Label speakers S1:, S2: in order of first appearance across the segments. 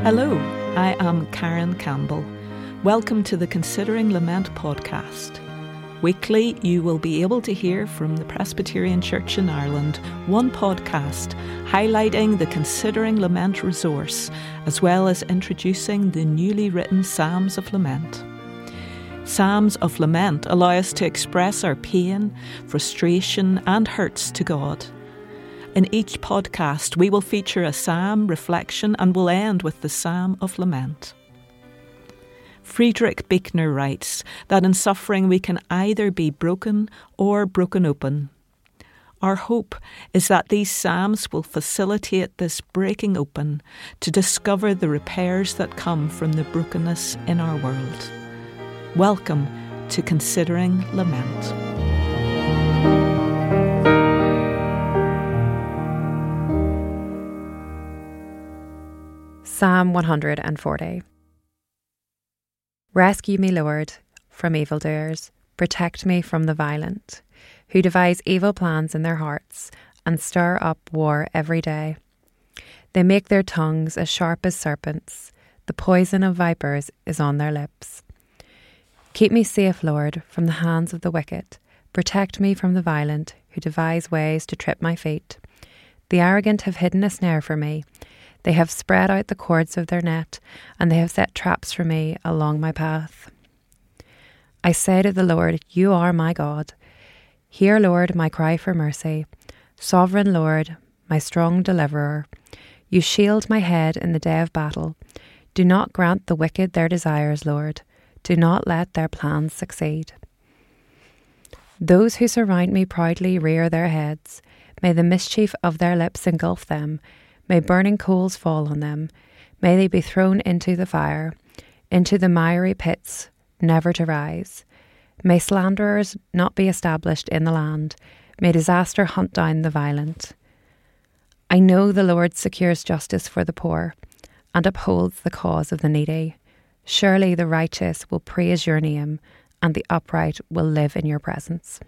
S1: Hello, I am Karen Campbell. Welcome to the Considering Lament podcast. Weekly, you will be able to hear from the Presbyterian Church in Ireland one podcast highlighting the Considering Lament resource, as well as introducing the newly written Psalms of Lament. Psalms of Lament allow us to express our pain, frustration and hurts to God. In each podcast, we will feature a psalm, reflection, and will end with the Psalm of Lament. Friedrich Buechner writes that in suffering we can either be broken or broken open. Our hope is that these psalms will facilitate this breaking open to discover the repairs that come from the brokenness in our world. Welcome to Considering Lament.
S2: Psalm 140. Rescue me, Lord, from evildoers. Protect me from the violent, who devise evil plans in their hearts and stir up war every day. They make their tongues as sharp as serpents. The poison of vipers is on their lips. Keep me safe, Lord, from the hands of the wicked. Protect me from the violent, who devise ways to trip my feet. The arrogant have hidden a snare for me. They have spread out the cords of their net, and they have set traps for me along my path. I say to the Lord, You are my God. Hear, Lord, my cry for mercy. Sovereign Lord, my strong deliverer. You shield my head in the day of battle. Do not grant the wicked their desires, Lord. Do not let their plans succeed. Those who surround me proudly rear their heads. May the mischief of their lips engulf them. May burning coals fall on them. May they be thrown into the fire, into the miry pits, never to rise. May slanderers not be established in the land. May disaster hunt down the violent. I know the Lord secures justice for the poor and upholds the cause of the needy. Surely the righteous will praise your name, and the upright will live in your presence.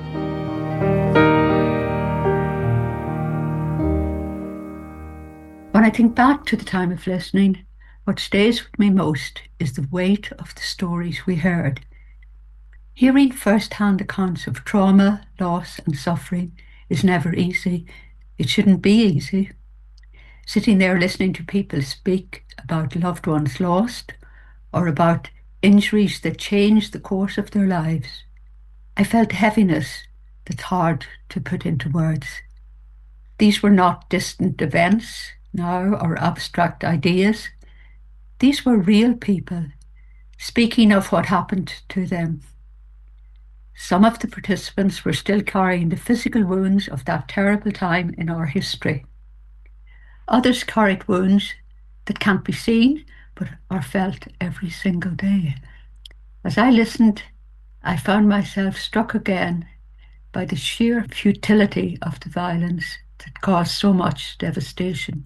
S3: When I think back to the time of listening, what stays with me most is the weight of the stories we heard. Hearing first-hand accounts of trauma, loss and suffering is never easy. It shouldn't be easy. Sitting there listening to people speak about loved ones lost or about injuries that changed the course of their lives, I felt heaviness that's hard to put into words. These were not distant events now or abstract ideas. These were real people speaking of what happened to them. Some of the participants were still carrying the physical wounds of that terrible time in our history. Others carried wounds that can't be seen but are felt every single day. As I listened, I found myself struck again by the sheer futility of the violence that caused so much devastation.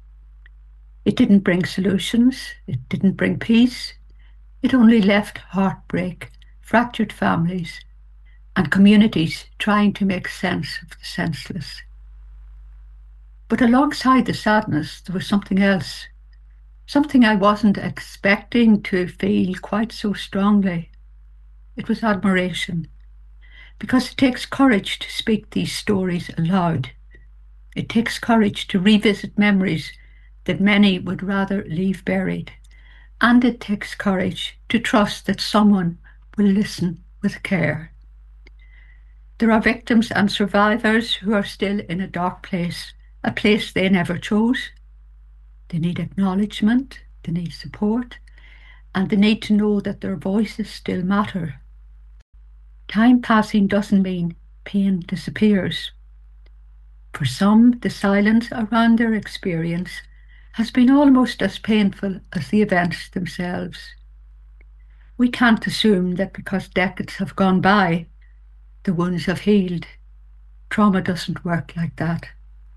S3: It didn't bring solutions, it didn't bring peace, it only left heartbreak, fractured families, and communities trying to make sense of the senseless. But alongside the sadness, there was something else, something I wasn't expecting to feel quite so strongly. It was admiration, because it takes courage to speak these stories aloud. It takes courage to revisit memories that many would rather leave buried. And it takes courage to trust that someone will listen with care. There are victims and survivors who are still in a dark place, a place they never chose. They need acknowledgement, they need support, and they need to know that their voices still matter. Time passing doesn't mean pain disappears. For some, the silence around their experience has been almost as painful as the events themselves. We can't assume that because decades have gone by, the wounds have healed. Trauma doesn't work like that.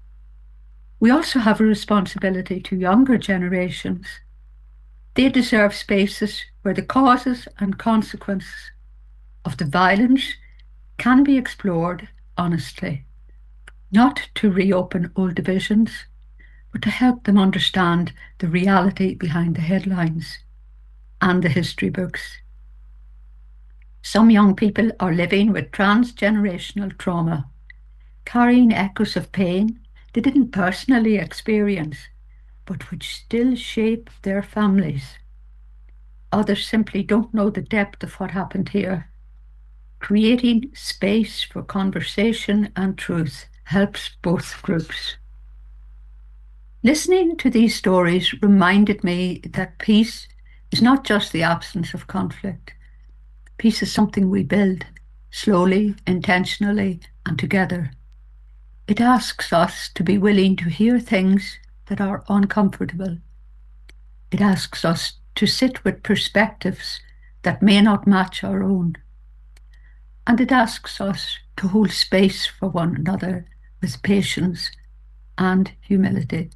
S3: We also have a responsibility to younger generations. They deserve spaces where the causes and consequences of the violence can be explored honestly, not to reopen old divisions, but to help them understand the reality behind the headlines and the history books. Some young people are living with transgenerational trauma, carrying echoes of pain they didn't personally experience, but which still shape their families. Others simply don't know the depth of what happened here. Creating space for conversation and truth helps both groups. Listening to these stories reminded me that peace is not just the absence of conflict. Peace is something we build, slowly, intentionally, and together. It asks us to be willing to hear things that are uncomfortable. It asks us to sit with perspectives that may not match our own. And it asks us to hold space for one another with patience and humility.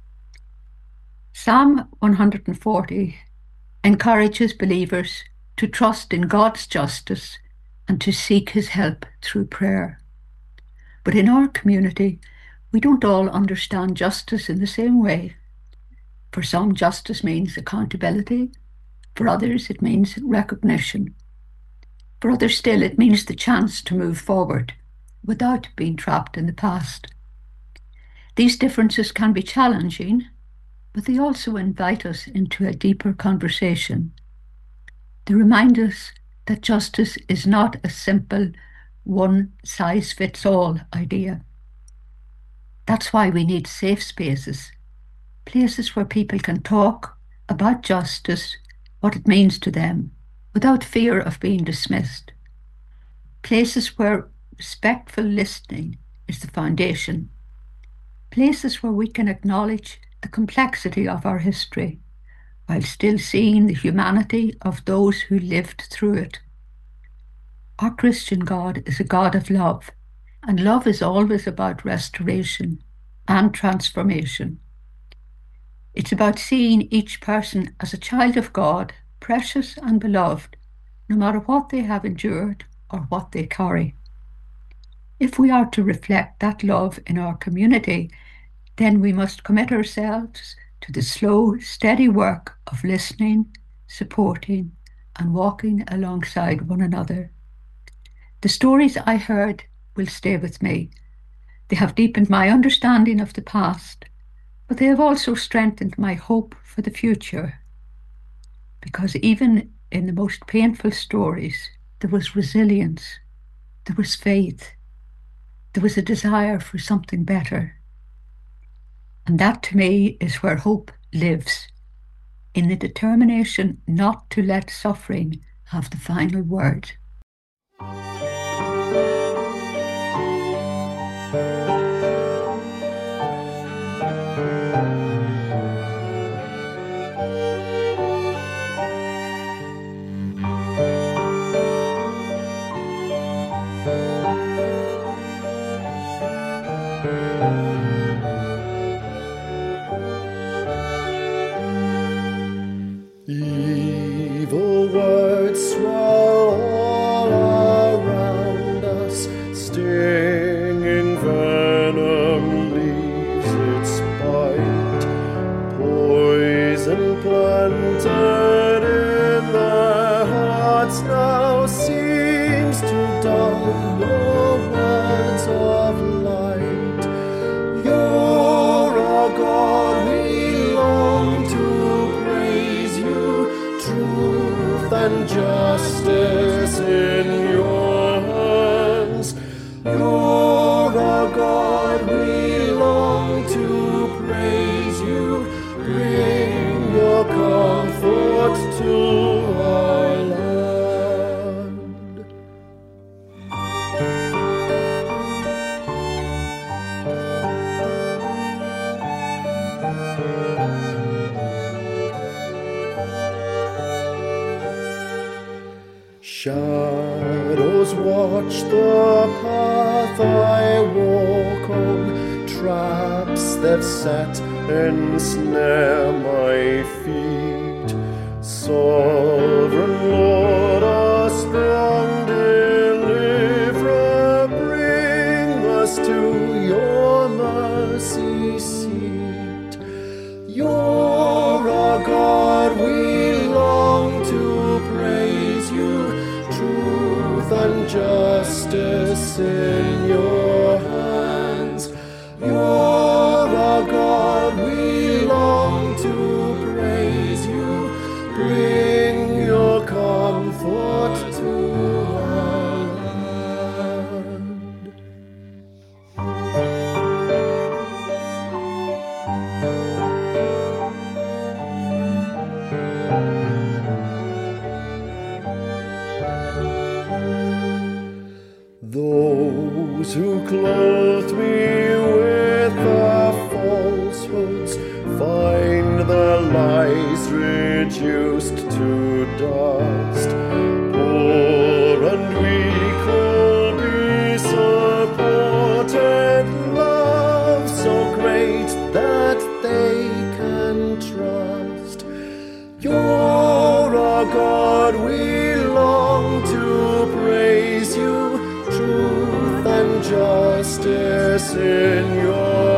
S3: Psalm 140 encourages believers to trust in God's justice and to seek his help through prayer. But in our community, we don't all understand justice in the same way. For some, justice means accountability. For others, it means recognition. For others still, it means the chance to move forward without being trapped in the past. These differences can be challenging, but they also invite us into a deeper conversation. They remind us that justice is not a simple one-size-fits-all idea. That's why we need safe spaces, places where people can talk about justice, what it means to them, without fear of being dismissed. Places where respectful listening is the foundation. Places where we can acknowledge the complexity of our history, while still seeing the humanity of those who lived through it. Our Christian God is a God of love, and love is always about restoration and transformation. It's about seeing each person as a child of God, precious and beloved, no matter what they have endured or what they carry. If we are to reflect that love in our community, then we must commit ourselves to the slow, steady work of listening, supporting, and walking alongside one another. The stories I heard will stay with me. They have deepened my understanding of the past, but they have also strengthened my hope for the future. Because even in the most painful stories, there was resilience, there was faith, there was a desire for something better. And that to me is where hope lives, in the determination not to let suffering have the final word.
S4: Evil words swell all around us, stinging venom leaves its bite. Poison planted in their hearts now seems to dull the words of light. You're our God, we long to praise you, truth and justice in your hands. You're our God, we long to praise you, bring your comfort to our land. Shadows watch the path I walk on, traps that set ensnare my feet. Sovereign Lord, a strong deliverer, bring us to your mercy seat. You're our God, we long to praise you. Truth and justice in your hands. You're our God, we long to praise you. Bring your comfort to our land. Those who clothed me with the falsehoods find their lies reduced to dust. Poor and weak will be supported, love so great that they can trust. You're our God, we long to praise you. Truth and justice in your